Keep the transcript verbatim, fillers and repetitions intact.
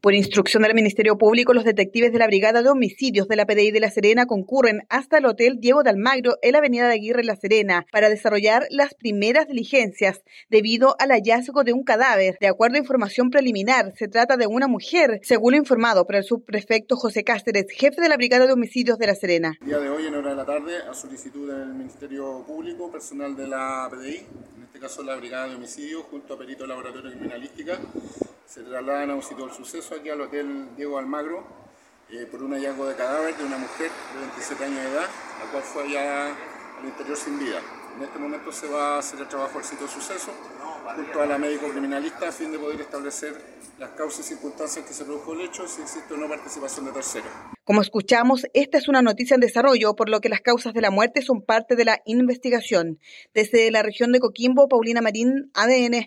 Por instrucción del Ministerio Público, los detectives de la Brigada de Homicidios de la P D I de La Serena concurren hasta el Hotel Diego de Almagro en la Avenida de Aguirre, La Serena, para desarrollar las primeras diligencias debido al hallazgo de un cadáver. De acuerdo a información preliminar, se trata de una mujer, según lo informado por el subprefecto José Cáceres, jefe de la Brigada de Homicidios de La Serena. El día de hoy, en hora de la tarde, a solicitud del Ministerio Público, personal de la P D I, en este caso la Brigada de Homicidios, junto a perito de laboratorio de criminalística, se trasladan a un sitio del suceso aquí al Hotel Diego Almagro eh, por un hallazgo de cadáver de una mujer de veintisiete años de edad, la cual fue hallada al interior sin vida. En este momento se va a hacer el trabajo del sitio del suceso junto a la médico criminalista a fin de poder establecer las causas y circunstancias que se produjo el hecho, si existe o no participación de terceros. Como escuchamos, esta es una noticia en desarrollo, por lo que las causas de la muerte son parte de la investigación. Desde la región de Coquimbo, Paulina Marín, A D N.